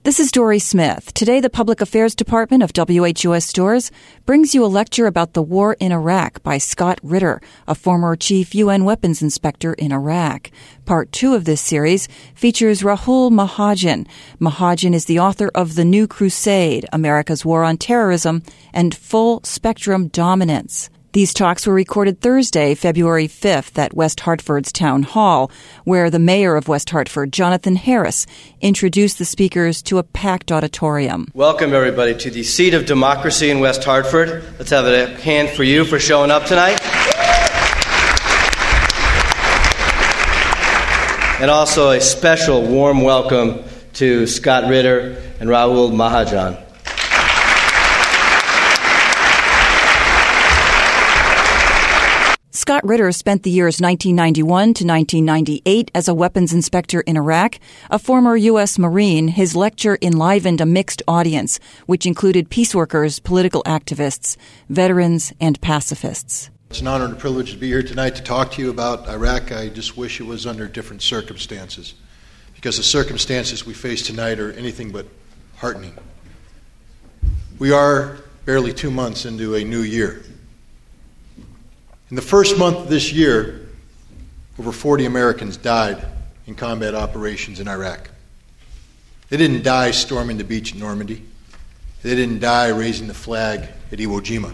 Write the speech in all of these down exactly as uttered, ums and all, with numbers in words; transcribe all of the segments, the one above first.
This is Dory Smith. Today, the Public Affairs Department of W H U S Stores brings you a lecture about the war in Iraq by Scott Ritter, a former chief U N weapons inspector in Iraq. Part two of this series features Rahul Mahajan. Mahajan is the author of The New Crusade, America's War on Terrorism and Full Spectrum Dominance. These talks were recorded Thursday, February fifth at West Hartford's Town Hall, where the mayor of West Hartford, Jonathan Harris, introduced the speakers to a packed auditorium. Welcome, everybody, to the seat of democracy in West Hartford. Let's have a hand for you for showing up tonight. And also a special warm welcome to Scott Ritter and Rahul Mahajan. Scott Ritter spent the years nineteen ninety-one to nineteen ninety-eight as a weapons inspector in Iraq. A former U S Marine, his lecture enlivened a mixed audience, which included peace workers, political activists, veterans, and pacifists. It's an honor and a privilege to be here tonight to talk to you about Iraq. I just wish it was under different circumstances, because the circumstances we face tonight are anything but heartening. We are barely two months into a new year. In the first month of this year, over forty Americans died in combat operations in Iraq. They didn't die storming the beach at Normandy. They didn't die raising the flag at Iwo Jima.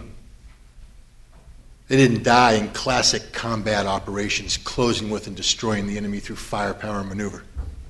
They didn't die in classic combat operations, closing with and destroying the enemy through firepower and maneuver.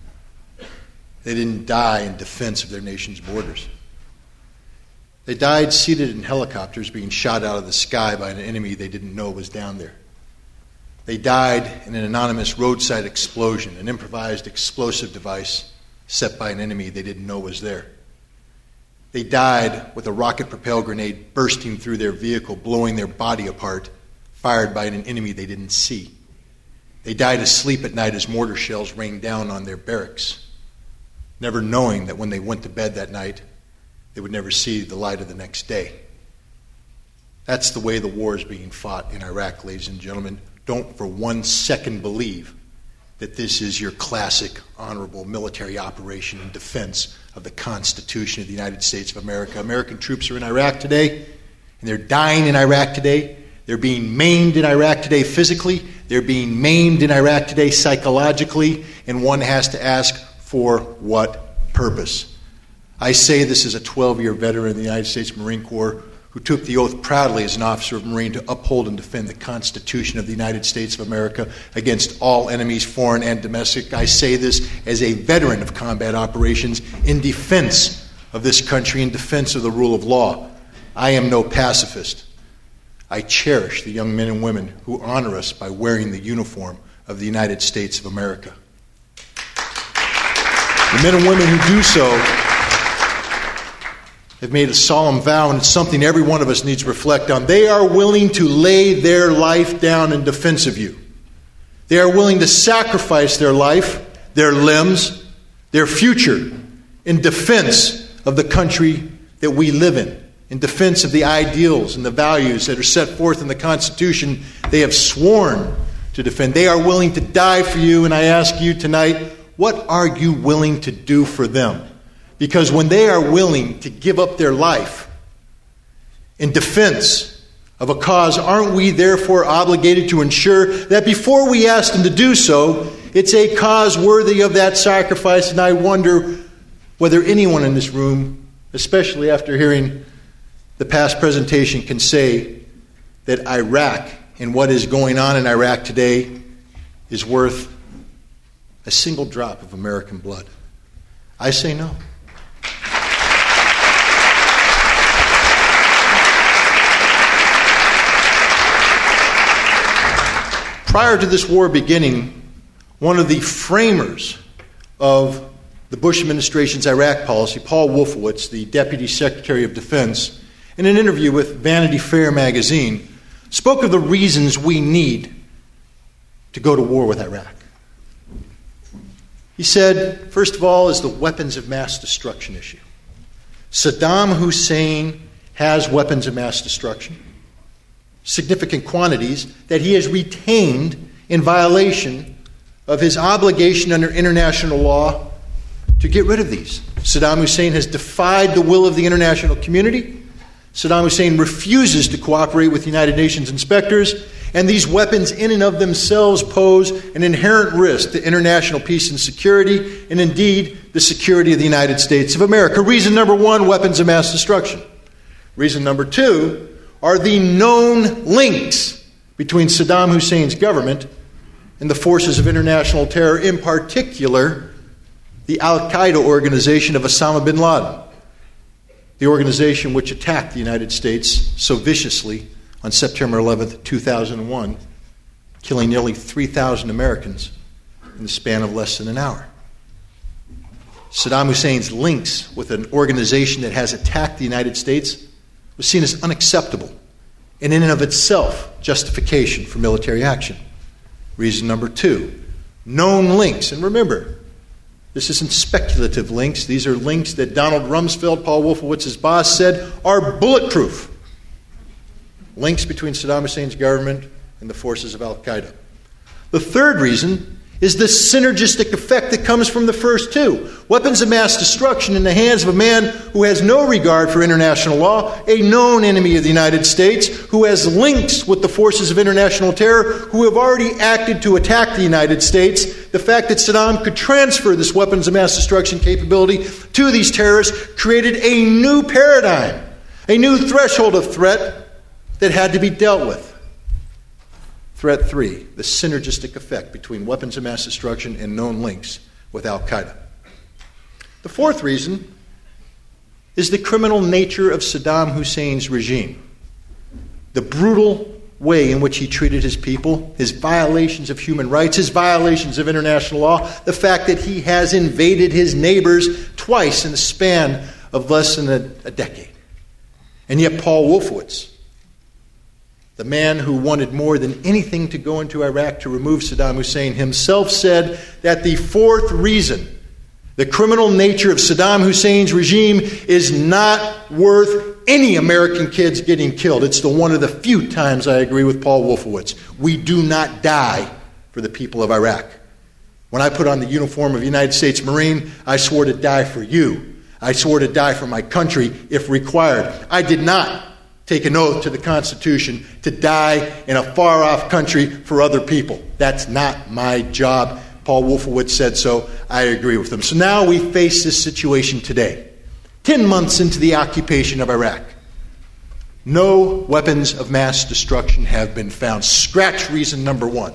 They didn't die in defense of their nation's borders. They died seated in helicopters being shot out of the sky by an enemy they didn't know was down there. They died in an anonymous roadside explosion, an improvised explosive device set by an enemy they didn't know was there. They died with a rocket-propelled grenade bursting through their vehicle, blowing their body apart, fired by an enemy they didn't see. They died asleep at night as mortar shells rained down on their barracks, never knowing that when they went to bed that night, they would never see the light of the next day. That's the way the war is being fought in Iraq, ladies and gentlemen. Don't for one second believe that this is your classic, honorable military operation in defense of the Constitution of the United States of America. American troops are in Iraq today, and they're dying in Iraq today. They're being maimed in Iraq today physically. They're being maimed in Iraq today psychologically, and one has to ask, for what purpose? I say this as a twelve-year veteran of the United States Marine Corps who took the oath proudly as an officer of Marine to uphold and defend the Constitution of the United States of America against all enemies, foreign and domestic. I say this as a veteran of combat operations in defense of this country, in defense of the rule of law. I am no pacifist. I cherish the young men and women who honor us by wearing the uniform of the United States of America. The men and women who do so have made a solemn vow, and it's something every one of us needs to reflect on. They are willing to lay their life down in defense of you. They are willing to sacrifice their life, their limbs, their future in defense of the country that we live in, in defense of the ideals and the values that are set forth in the Constitution they have sworn to defend. They are willing to die for you, and I ask you tonight, what are you willing to do for them? Because when they are willing to give up their life in defense of a cause, aren't we therefore obligated to ensure that before we ask them to do so, it's a cause worthy of that sacrifice? And I wonder whether anyone in this room, especially after hearing the past presentation, can say that Iraq and what is going on in Iraq today is worth a single drop of American blood. I say no. Prior to this war beginning, one of the framers of the Bush administration's Iraq policy, Paul Wolfowitz, the Deputy Secretary of Defense, in an interview with Vanity Fair magazine, spoke of the reasons we need to go to war with Iraq. He said, first of all, is the weapons of mass destruction issue. Saddam Hussein has weapons of mass destruction, significant quantities that he has retained in violation of his obligation under international law to get rid of these. Saddam Hussein has defied the will of the international community. Saddam Hussein refuses to cooperate with United Nations inspectors, and these weapons in and of themselves pose an inherent risk to international peace and security, and indeed the security of the United States of America. Reason number one, weapons of mass destruction. Reason number two are the known links between Saddam Hussein's government and the forces of international terror, in particular the Al-Qaeda organization of Osama bin Laden, the organization which attacked the United States so viciously on September eleventh, two thousand one, killing nearly three thousand Americans in the span of less than an hour. Saddam Hussein's links with an organization that has attacked the United States was seen as unacceptable and in and of itself justification for military action. Reason number two, known links. And remember, this isn't speculative links. These are links that Donald Rumsfeld, Paul Wolfowitz's boss, said are bulletproof. Links between Saddam Hussein's government and the forces of Al-Qaeda. The third reason is the synergistic effect that comes from the first two. Weapons of mass destruction in the hands of a man who has no regard for international law, a known enemy of the United States, who has links with the forces of international terror, who have already acted to attack the United States. The fact that Saddam could transfer this weapons of mass destruction capability to these terrorists created a new paradigm, a new threshold of threat that had to be dealt with. Threat three, the synergistic effect between weapons of mass destruction and known links with Al-Qaeda. The fourth reason is the criminal nature of Saddam Hussein's regime. The brutal way in which he treated his people, his violations of human rights, his violations of international law, the fact that he has invaded his neighbors twice in the span of less than a, a decade. And yet Paul Wolfowitz, the man who wanted more than anything to go into Iraq to remove Saddam Hussein, himself said that the fourth reason, the criminal nature of Saddam Hussein's regime, is not worth any American kids getting killed. It's the one of the few times I agree with Paul Wolfowitz. We do not die for the people of Iraq. When I put on the uniform of a United States Marine, I swore to die for you. I swore to die for my country if required. I did not take an oath to the Constitution to die in a far-off country for other people. That's not my job. Paul Wolfowitz said so. I agree with him. So now we face this situation today. Ten months into the occupation of Iraq. No weapons of mass destruction have been found. Scratch reason number one.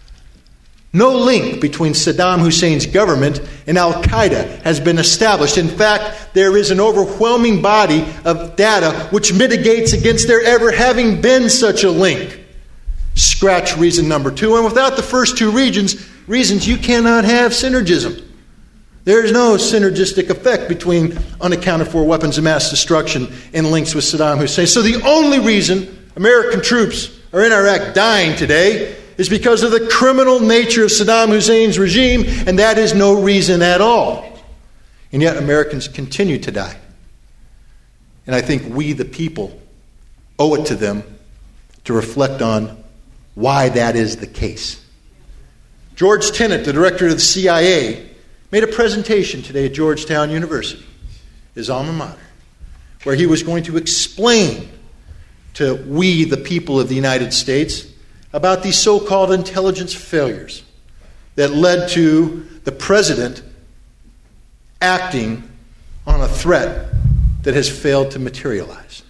No link between Saddam Hussein's government and Al-Qaeda has been established. In fact, there is an overwhelming body of data which mitigates against there ever having been such a link. Scratch reason number two. And without the first two regions, reasons, you cannot have synergism. There is no synergistic effect between unaccounted for weapons of mass destruction and links with Saddam Hussein. So the only reason American troops are in Iraq dying today is because of the criminal nature of Saddam Hussein's regime, and that is no reason at all. And yet Americans continue to die. And I think we, the people, owe it to them to reflect on why that is the case. George Tenet, the director of the C I A, made a presentation today at Georgetown University, his alma mater, where he was going to explain to we, the people of the United States, about these so-called intelligence failures that led to the president acting on a threat that has failed to materialize.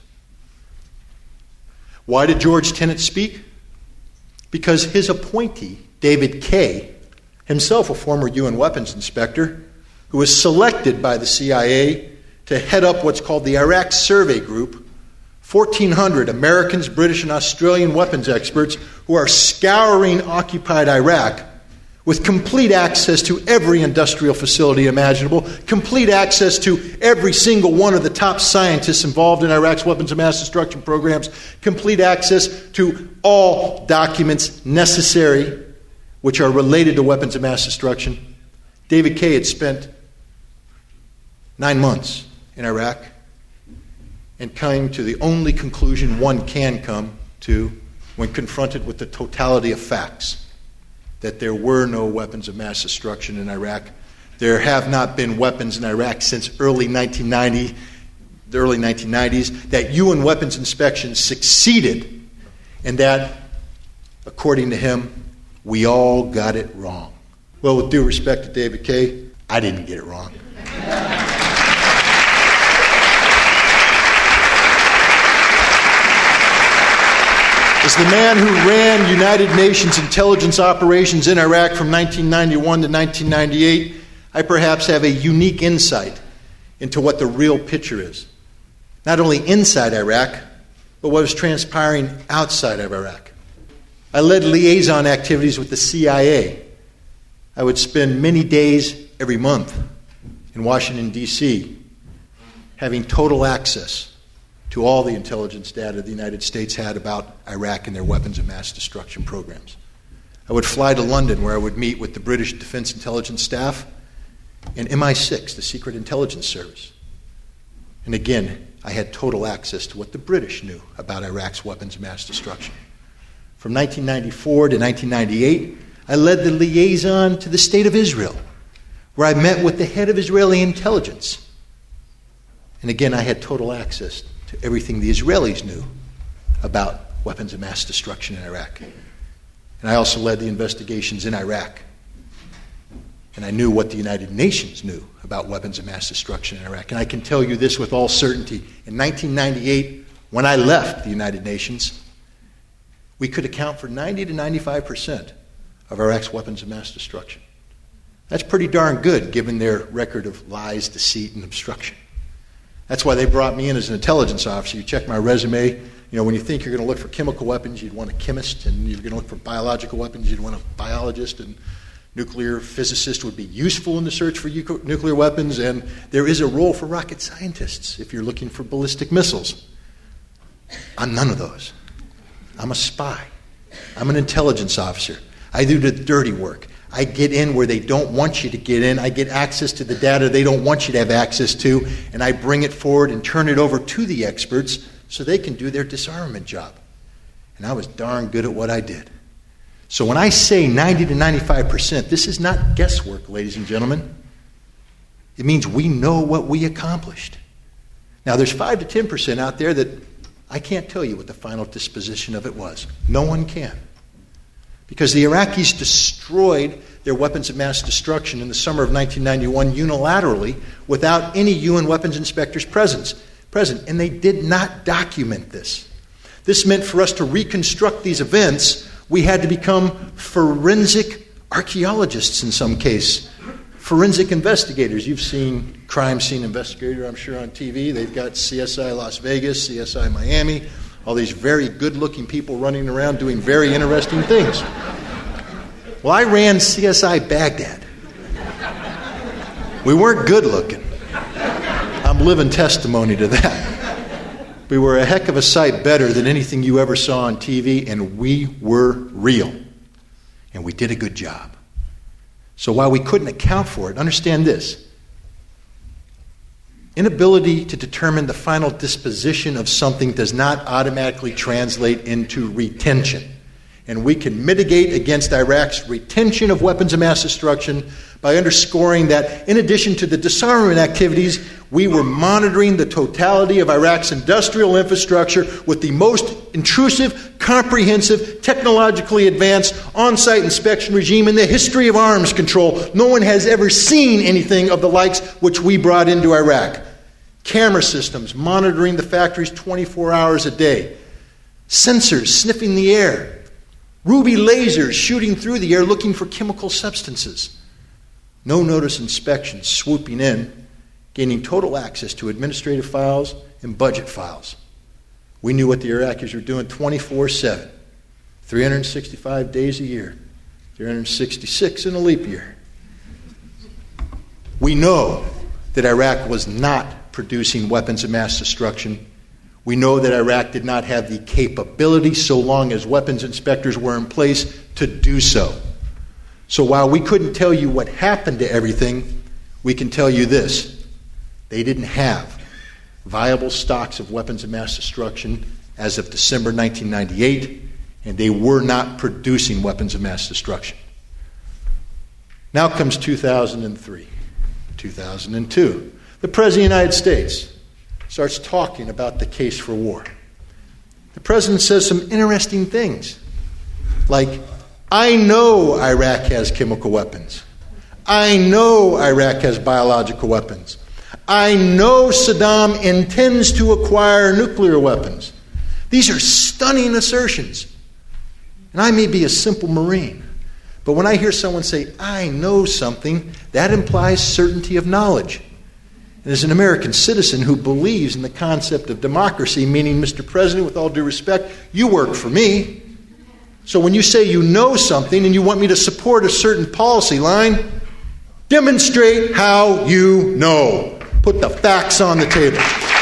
Why did George Tenet speak? Because his appointee, David Kaye, himself a former U N weapons inspector, who was selected by the C I A to head up what's called the Iraq Survey Group, fourteen hundred Americans, British, and Australian weapons experts who are scouring occupied Iraq with complete access to every industrial facility imaginable, complete access to every single one of the top scientists involved in Iraq's weapons of mass destruction programs, complete access to all documents necessary which are related to weapons of mass destruction. David Kaye had spent nine months in Iraq and came to the only conclusion one can come to when confronted with the totality of facts, that there were no weapons of mass destruction in Iraq. There have not been weapons in Iraq since early nineteen ninety, the early nineteen nineties, that U N weapons inspection succeeded, and that, according to him, we all got it wrong. Well, with due respect to David Kaye, I didn't get it wrong. As the man who ran United Nations intelligence operations in Iraq from nineteen ninety-one to nineteen ninety-eight, I perhaps have a unique insight into what the real picture is. Not only inside Iraq, but what was transpiring outside of Iraq. I led liaison activities with the C I A. I would spend many days every month in Washington, D C, having total access to all the intelligence data the United States had about Iraq and their weapons of mass destruction programs. I would fly to London, where I would meet with the British Defense Intelligence Staff and M I six, the Secret Intelligence Service. And again, I had total access to what the British knew about Iraq's weapons of mass destruction. From nineteen ninety-four to nineteen ninety-eight, I led the liaison to the State of Israel, where I met with the head of Israeli intelligence. And again, I had total access to everything the Israelis knew about weapons of mass destruction in Iraq. And I also led the investigations in Iraq. And I knew what the United Nations knew about weapons of mass destruction in Iraq. And I can tell you this with all certainty. In nineteen ninety-eight, when I left the United Nations, we could account for ninety to ninety-five percent of Iraq's weapons of mass destruction. That's pretty darn good, given their record of lies, deceit, and obstruction. That's why they brought me in as an intelligence officer. You check my resume. You know, when you think you're going to look for chemical weapons, you'd want a chemist, and you're going to look for biological weapons, you'd want a biologist, and nuclear physicist would be useful in the search for u- nuclear weapons, and there is a role for rocket scientists if you're looking for ballistic missiles. I'm none of those. I'm a spy. I'm an intelligence officer. I do the dirty work. I get in where they don't want you to get in. I get access to the data they don't want you to have access to, and I bring it forward and turn it over to the experts so they can do their disarmament job. And I was darn good at what I did. So when I say ninety to ninety-five percent, this is not guesswork, ladies and gentlemen. It means we know what we accomplished. Now, there's five to ten percent out there that I can't tell you what the final disposition of it was. No one can. Because the Iraqis destroyed their weapons of mass destruction in the summer of nineteen ninety-one unilaterally without any U N weapons inspectors present, present, and they did not document this. This meant for us to reconstruct these events, we had to become forensic archaeologists in some case, forensic investigators. You've seen Crime Scene Investigator, I'm sure, on T V. They've got C S I Las Vegas, C S I Miami, all these very good-looking people running around doing very interesting things. Well, I ran C S I Baghdad. We weren't good-looking. I'm living testimony to that. We were a heck of a sight better than anything you ever saw on T V, and we were real. And we did a good job. So while we couldn't account for it, understand this. Inability to determine the final disposition of something does not automatically translate into retention. And we can mitigate against Iraq's retention of weapons of mass destruction by underscoring that in addition to the disarmament activities, we were monitoring the totality of Iraq's industrial infrastructure with the most intrusive, comprehensive, technologically advanced on-site inspection regime in the history of arms control. No one has ever seen anything of the likes which we brought into Iraq. Camera systems monitoring the factories twenty-four hours a day. Sensors sniffing the air. Ruby lasers shooting through the air looking for chemical substances. No notice inspections swooping in, gaining total access to administrative files and budget files. We knew what the Iraqis were doing twenty-four seven, three hundred sixty-five days a year, three hundred sixty-six in a leap year. We know that Iraq was not producing weapons of mass destruction. We know that Iraq did not have the capability, so long as weapons inspectors were in place, to do so. So while we couldn't tell you what happened to everything, we can tell you this. They didn't have viable stocks of weapons of mass destruction as of December nineteen ninety-eight, and they were not producing weapons of mass destruction. Now comes two thousand three. two thousand two. The President of the United States starts talking about the case for war. The President says some interesting things, like, I know Iraq has chemical weapons. I know Iraq has biological weapons. I know Saddam intends to acquire nuclear weapons. These are stunning assertions. And I may be a simple Marine, but when I hear someone say, I know something, that implies certainty of knowledge. And as an American citizen who believes in the concept of democracy, meaning, Mister President, with all due respect, you work for me. So when you say you know something and you want me to support a certain policy line, demonstrate how you know. Put the facts on the table.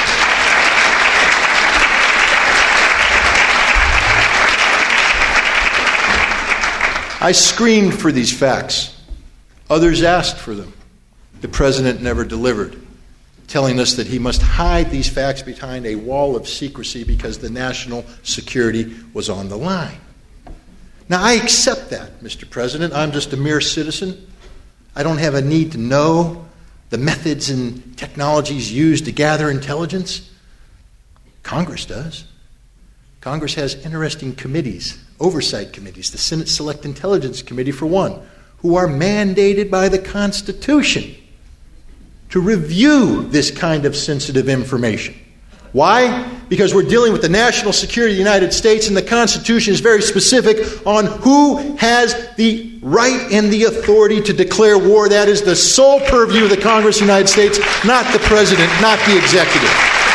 I screamed for these facts. Others asked for them. The President never delivered, telling us that he must hide these facts behind a wall of secrecy because the national security was on the line. Now, I accept that, Mister President. I'm just a mere citizen. I don't have a need to know the methods and technologies used to gather intelligence. Congress does. Congress has interesting committees, oversight committees, the Senate Select Intelligence Committee for one, who are mandated by the Constitution to review this kind of sensitive information. Why? Because we're dealing with the national security of the United States, and the Constitution is very specific on who has the right and the authority to declare war. That is the sole purview of the Congress of the United States, not the President, not the executive.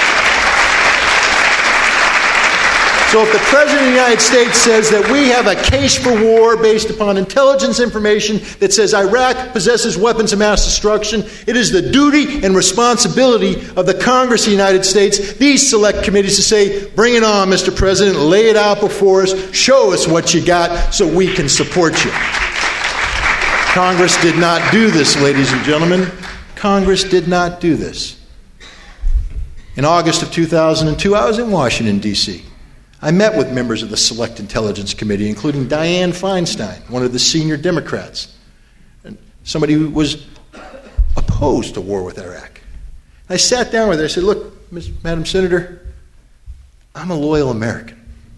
So if the President of the United States says that we have a case for war based upon intelligence information that says Iraq possesses weapons of mass destruction, it is the duty and responsibility of the Congress of the United States, these select committees, to say, bring it on, Mister President, lay it out before us, show us what you got so we can support you. Congress did not do this, ladies and gentlemen. Congress did not do this. In August of two thousand two, I was in Washington, D C I met with members of the Select Intelligence Committee, including Dianne Feinstein, one of the senior Democrats, and somebody who was opposed to war with Iraq. I sat down with her. I said, look, Miz Madam Senator, I'm a loyal American.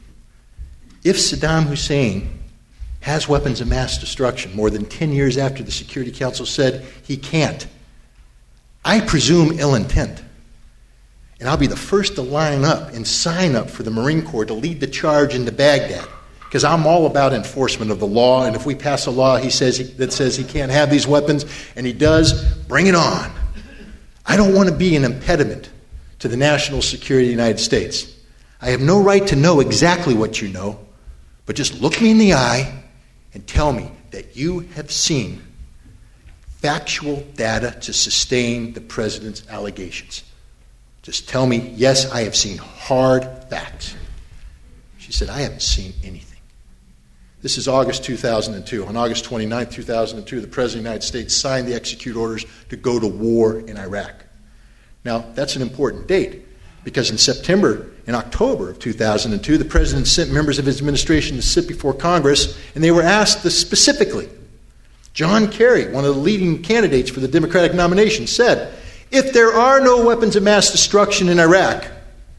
If Saddam Hussein has weapons of mass destruction more than ten years after the Security Council said he can't, I presume ill intent. And I'll be the first to line up and sign up for the Marine Corps to lead the charge into Baghdad, because I'm all about enforcement of the law, and if we pass a law he says he, that says he can't have these weapons, and he does, bring it on. I don't want to be an impediment to the national security of the United States. I have no right to know exactly what you know, but just look me in the eye and tell me that you have seen factual data to sustain the President's allegations. Just tell me, yes, I have seen hard facts. She said, I haven't seen anything. This is August two thousand two. On August twenty-ninth, two thousand two, the President of the United States signed the execute orders to go to war in Iraq. Now, that's an important date, because in September and October of two thousand two, the President sent members of his administration to sit before Congress, and they were asked this specifically. John Kerry, one of the leading candidates for the Democratic nomination, said, if there are no weapons of mass destruction in Iraq,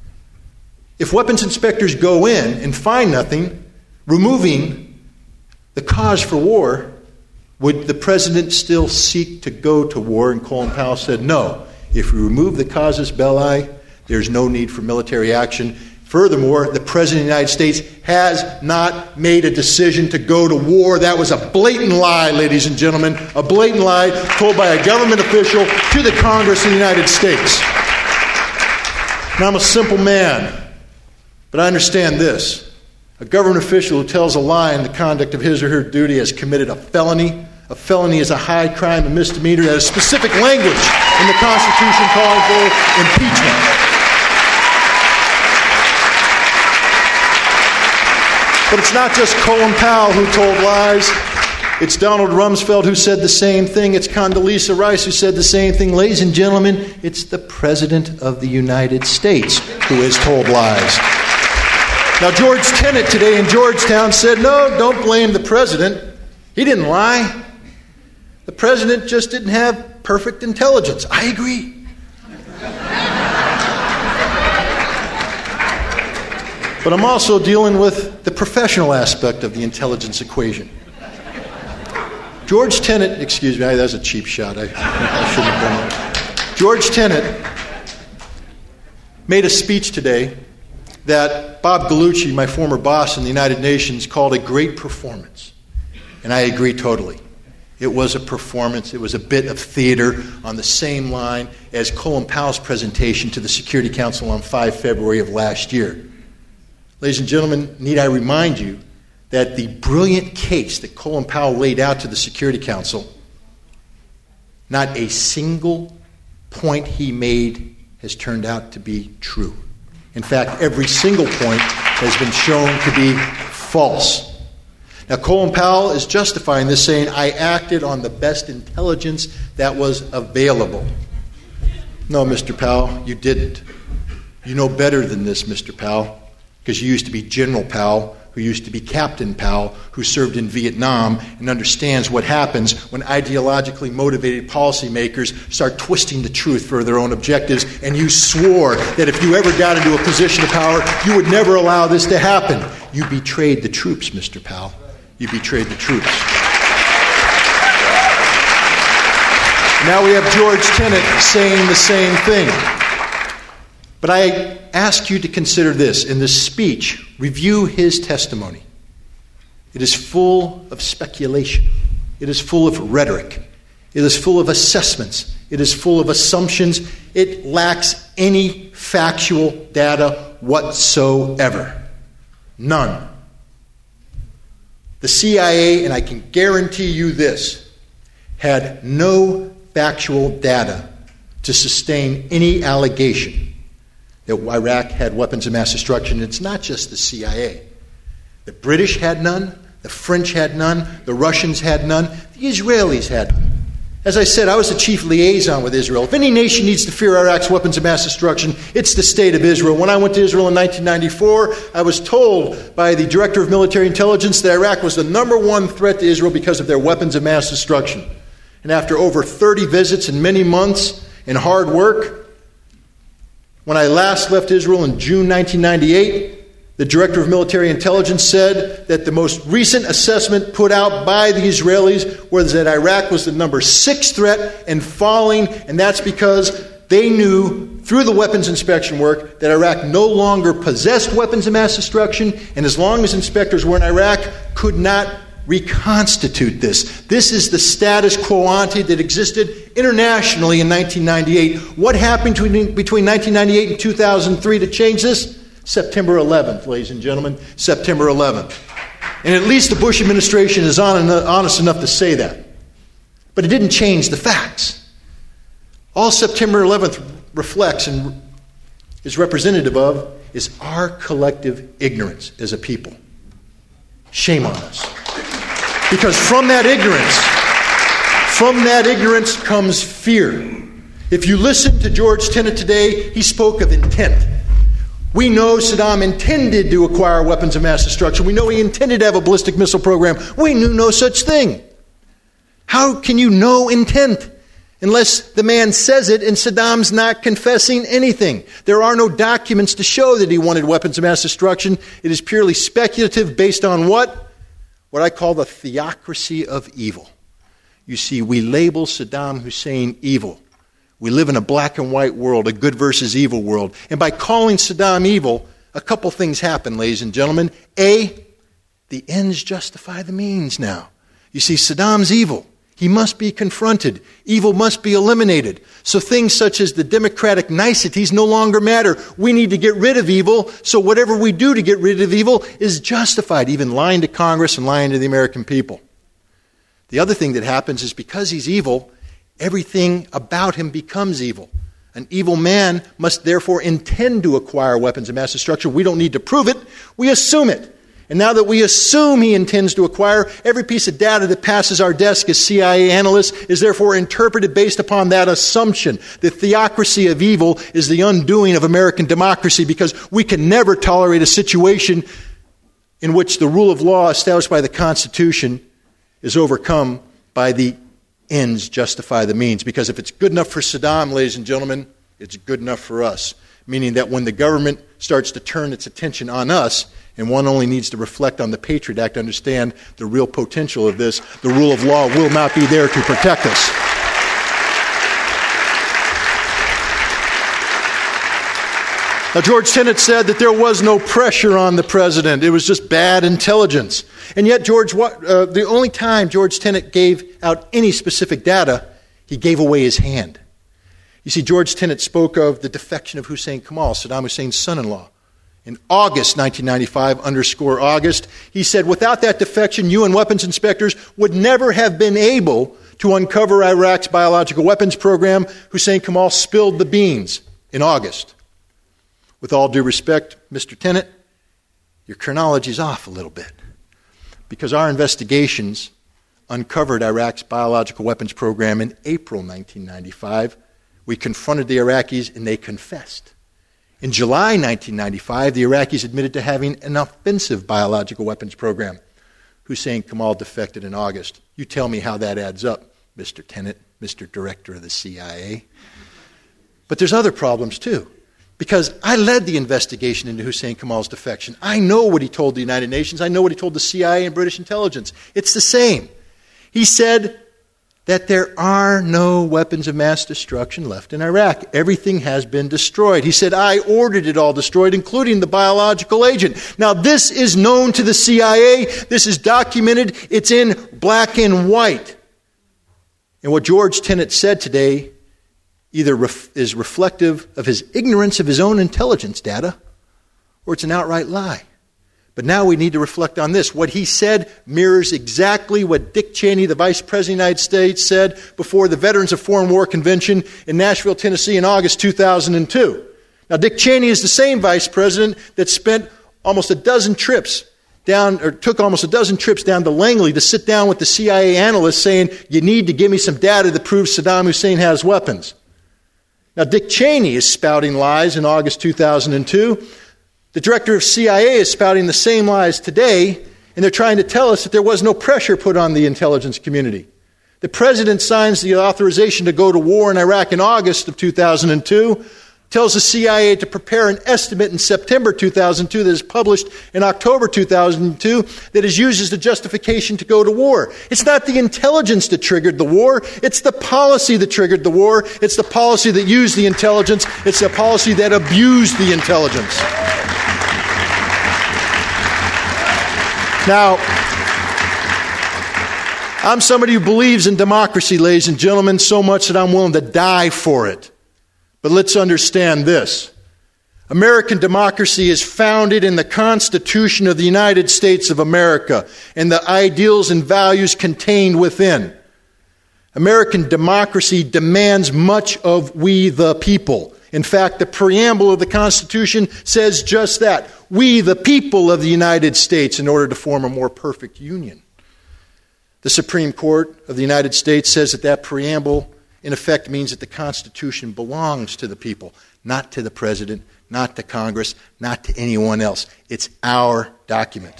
if weapons inspectors go in and find nothing, removing the cause for war, would the President still seek to go to war? And Colin Powell said, no. If we remove the casus belli, there's no need for military action. Furthermore, the President of the United States has not made a decision to go to war. That was a blatant lie, ladies and gentlemen, a blatant lie told by a government official to the Congress of the United States. And I'm a simple man, but I understand this. A government official who tells a lie in the conduct of his or her duty has committed a felony. A felony is a high crime, a misdemeanor. That is specific language in the Constitution calling for impeachment. But it's not just Colin Powell who told lies. It's Donald Rumsfeld who said the same thing. It's Condoleezza Rice who said the same thing. Ladies and gentlemen, it's the President of the United States who has told lies. Now, George Tenet today in Georgetown said, no, don't blame the President. He didn't lie. The President just didn't have perfect intelligence. I agree. But I'm also dealing with the professional aspect of the intelligence equation. George Tenet, excuse me, that was a cheap shot. I, I shouldn't have done that. George Tenet made a speech today that Bob Gallucci, my former boss in the United Nations, called a great performance. And I agree totally. It was a performance. It was a bit of theater on the same line as Colin Powell's presentation to the Security Council on the fifth of February of last year. Ladies and gentlemen, need I remind you that the brilliant case that Colin Powell laid out to the Security Council, not a single point he made has turned out to be true. In fact, every single point has been shown to be false. Now, Colin Powell is justifying this, saying, I acted on the best intelligence that was available. No, Mister Powell, you didn't. You know better than this, Mister Powell, because you used to be General Powell, who used to be Captain Powell, who served in Vietnam and understands what happens when ideologically motivated policymakers start twisting the truth for their own objectives. And you swore that if you ever got into a position of power, you would never allow this to happen. You betrayed the troops, Mister Powell. You betrayed the troops. Now we have George Tenet saying the same thing. But I ask you to consider this. In this speech, review his testimony. It is full of speculation. It is full of rhetoric. It is full of assessments. It is full of assumptions. It lacks any factual data whatsoever. None. The C I A, and I can guarantee you this, had no factual data to sustain any allegation that Iraq had weapons of mass destruction. It's not just the C I A. The British had none. The French had none. The Russians had none. The Israelis had none. As I said, I was the chief liaison with Israel. If any nation needs to fear Iraq's weapons of mass destruction, it's the state of Israel. When I went to Israel in nineteen ninety-four, I was told by the director of military intelligence that Iraq was the number one threat to Israel because of their weapons of mass destruction. And after over thirty visits and many months and hard work, when I last left Israel in June nineteen ninety-eight, the director of military intelligence said that the most recent assessment put out by the Israelis was that Iraq was the number six threat and falling, and that's because they knew through the weapons inspection work that Iraq no longer possessed weapons of mass destruction, and as long as inspectors were in Iraq, could not reconstitute this. This is the status quo ante that existed internationally in nineteen ninety-eight. What happened between, between nineteen ninety-eight and two thousand three to change this? September eleventh, ladies and gentlemen, September eleventh. And at least the Bush administration is honest enough to say that. But it didn't change the facts. All September eleventh reflects and is representative of is our collective ignorance as a people. Shame on us. Because from that ignorance, from that ignorance comes fear. If you listen to George Tenet today, he spoke of intent. We know Saddam intended to acquire weapons of mass destruction. We know he intended to have a ballistic missile program. We knew no such thing. How can you know intent unless the man says it and Saddam's not confessing anything? There are no documents to show that he wanted weapons of mass destruction. It is purely speculative based on what? What I call the theocracy of evil. You see, we label Saddam Hussein evil. We live in a black and white world, a good versus evil world. And by calling Saddam evil, a couple things happen, ladies and gentlemen. A, the ends justify the means now. You see, Saddam's evil. He must be confronted. Evil must be eliminated. So things such as the democratic niceties no longer matter. We need to get rid of evil, so whatever we do to get rid of evil is justified, even lying to Congress and lying to the American people. The other thing that happens is because he's evil, everything about him becomes evil. An evil man must therefore intend to acquire weapons of mass destruction. We don't need to prove it. We assume it. And now that we assume he intends to acquire, every piece of data that passes our desk as C I A analysts is therefore interpreted based upon that assumption. The theocracy of evil is the undoing of American democracy because we can never tolerate a situation in which the rule of law established by the Constitution is overcome by the ends justify the means. Because if it's good enough for Saddam, ladies and gentlemen, it's good enough for us. Meaning that when the government starts to turn its attention on us, and one only needs to reflect on the Patriot Act to understand the real potential of this, the rule of law will not be there to protect us. Now, George Tenet said that there was no pressure on the president. It was just bad intelligence. And yet, George, uh, the only time George Tenet gave out any specific data, he gave away his hand. You see, George Tenet spoke of the defection of Hussein Kamal, Saddam Hussein's son-in-law. In August nineteen ninety-five, underscore August, he said, without that defection, U N weapons inspectors would never have been able to uncover Iraq's biological weapons program. Hussein Kamal spilled the beans in August. With all due respect, Mister Tenet, your chronology is off a little bit. Because our investigations uncovered Iraq's biological weapons program in April nineteen ninety-five. We confronted the Iraqis and they confessed. In July nineteen ninety-five, the Iraqis admitted to having an offensive biological weapons program. Hussein Kamal defected in August. You tell me how that adds up, Mister Tenet, Mister Director of the C I A. But there's other problems too. Because I led the investigation into Hussein Kamal's defection. I know what he told the United Nations. I know what he told the C I A and British intelligence. It's the same. He said that there are no weapons of mass destruction left in Iraq. Everything has been destroyed. He said, I ordered it all destroyed, including the biological agent. Now, this is known to the C I A. This is documented. It's in black and white. And what George Tenet said today either ref- is reflective of his ignorance of his own intelligence data, or it's an outright lie. But now we need to reflect on this. What he said mirrors exactly what Dick Cheney, the Vice President of the United States, said before the Veterans of Foreign War Convention in Nashville, Tennessee in August two thousand two. Now, Dick Cheney is the same Vice President that spent almost a dozen trips down, or took almost a dozen trips down to Langley to sit down with the C I A analysts saying, you need to give me some data that proves Saddam Hussein has weapons. Now, Dick Cheney is spouting lies in August two thousand two. The director of C I A is spouting the same lies today, and they're trying to tell us that there was no pressure put on the intelligence community. The president signs the authorization to go to war in Iraq in August of two thousand two, tells the C I A to prepare an estimate in September two thousand two that is published in October two thousand two that is used as the justification to go to war. It's not the intelligence that triggered the war. It's the policy that triggered the war. It's the policy that used the intelligence. It's the policy that abused the intelligence. Now, I'm somebody who believes in democracy, ladies and gentlemen, so much that I'm willing to die for it. But let's understand this. American democracy is founded in the Constitution of the United States of America and the ideals and values contained within. American democracy demands much of we the people. In fact, the preamble of the Constitution says just that. We, the people of the United States, in order to form a more perfect union. The Supreme Court of the United States says that that preamble, in effect, means that the Constitution belongs to the people, not to the President, not to Congress, not to anyone else. It's our document.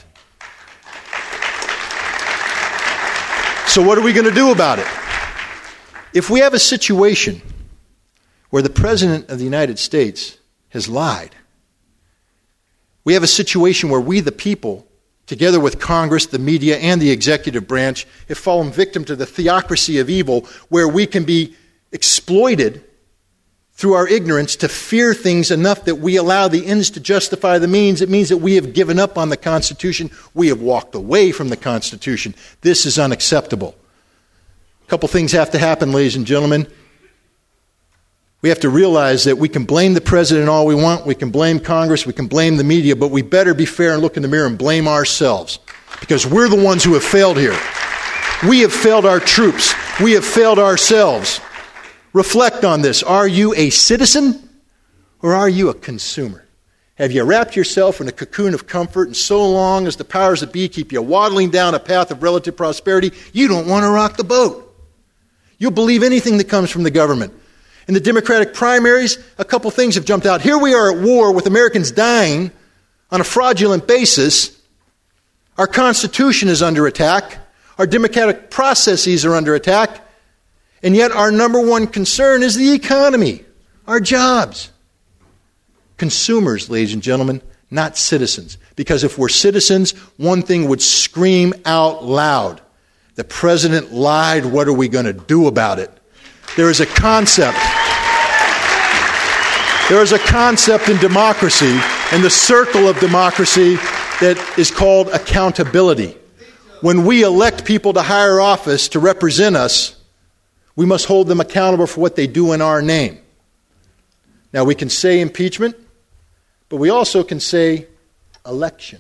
So what are we going to do about it? If we have a situation where the President of the United States has lied, we have a situation where we, the people, together with Congress, the media, and the executive branch, have fallen victim to the theocracy of evil, where we can be exploited through our ignorance to fear things enough that we allow the ends to justify the means. It means that we have given up on the Constitution. We have walked away from the Constitution. This is unacceptable. A couple things have to happen, ladies and gentlemen. We have to realize that we can blame the president all we want, we can blame Congress, we can blame the media, but we better be fair and look in the mirror and blame ourselves, because we're the ones who have failed here. We have failed our troops. We have failed ourselves. Reflect on this. Are you a citizen or are you a consumer? Have you wrapped yourself in a cocoon of comfort, and so long as the powers that be keep you waddling down a path of relative prosperity, you don't want to rock the boat? You'll believe anything that comes from the government. In the Democratic primaries, a couple things have jumped out. Here we are at war with Americans dying on a fraudulent basis. Our Constitution is under attack. Our democratic processes are under attack. And yet our number one concern is the economy, our jobs. Consumers, ladies and gentlemen, not citizens. Because if we're citizens, one thing would scream out loud. The president lied. What are we going to do about it? There is a concept. There is a concept in democracy, in the circle of democracy, that is called accountability. When we elect people to higher office to represent us, we must hold them accountable for what they do in our name. Now, we can say impeachment, but we also can say election.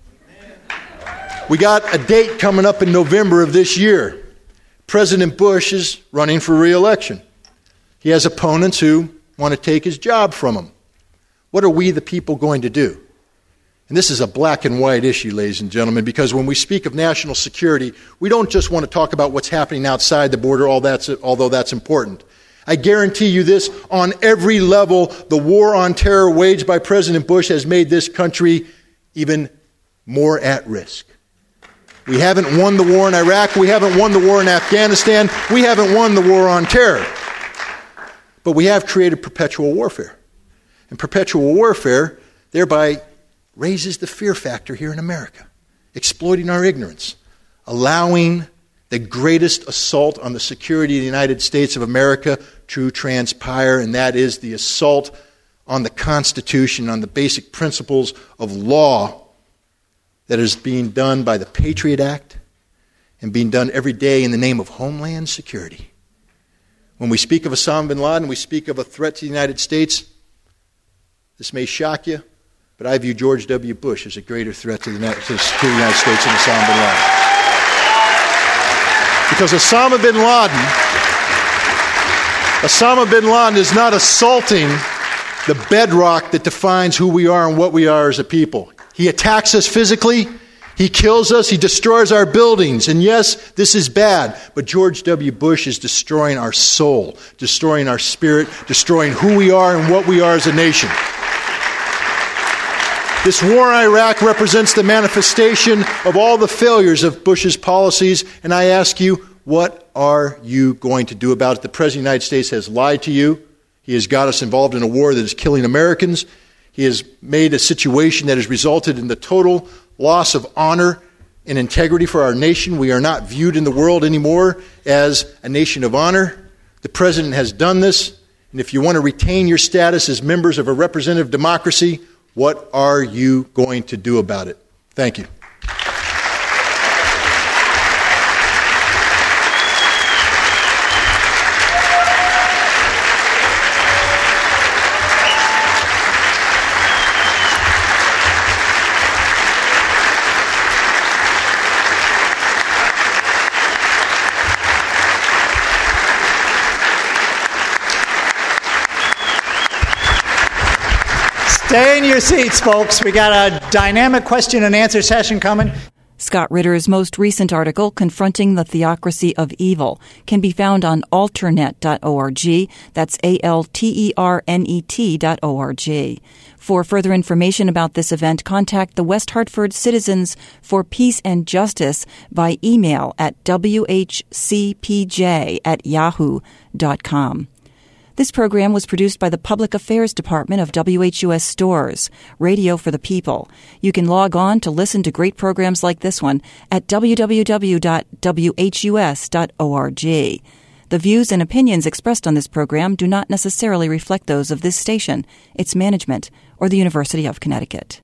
We got a date coming up in November of this year. President Bush is running for re-election. He has opponents who want to take his job from him. What are we, the people, going to do? And this is a black and white issue, ladies and gentlemen, because when we speak of national security, we don't just want to talk about what's happening outside the border, all that's, although that's important. I guarantee you this, on every level, the war on terror waged by President Bush has made this country even more at risk. We haven't won the war in Iraq. We haven't won the war in Afghanistan. We haven't won the war on terror. But we have created perpetual warfare. And perpetual warfare thereby raises the fear factor here in America, exploiting our ignorance, allowing the greatest assault on the security of the United States of America to transpire, and that is the assault on the Constitution, on the basic principles of law that is being done by the Patriot Act and being done every day in the name of Homeland Security. When we speak of Osama bin Laden, we speak of a threat to the United States. This may shock you, but I view George W. Bush as a greater threat to the, to the security of the United States than Osama bin Laden. Because Osama bin Laden, Osama bin Laden is not assaulting the bedrock that defines who we are and what we are as a people. He attacks us physically, he kills us, he destroys our buildings. And yes, this is bad, but George W. Bush is destroying our soul, destroying our spirit, destroying who we are and what we are as a nation. This war in Iraq represents the manifestation of all the failures of Bush's policies, and I ask you, what are you going to do about it? The President of the United States has lied to you. He has got us involved in a war that is killing Americans. He has made a situation that has resulted in the total loss of honor and integrity for our nation. We are not viewed in the world anymore as a nation of honor. The President has done this, and if you want to retain your status as members of a representative democracy, what are you going to do about it? Thank you. Stay in your seats, folks. We got a dynamic question and answer session coming. Scott Ritter's most recent article, Confronting the Theocracy of Evil, can be found on alternet dot org. That's A L T E R N E T dot O R G. For further information about this event, contact the West Hartford Citizens for Peace and Justice by email at w h c p j at yahoo dot com. This program was produced by the Public Affairs Department of W H U S Stores, Radio for the People. You can log on to listen to great programs like this one at w w w dot w h u s dot org. The views and opinions expressed on this program do not necessarily reflect those of this station, its management, or the University of Connecticut.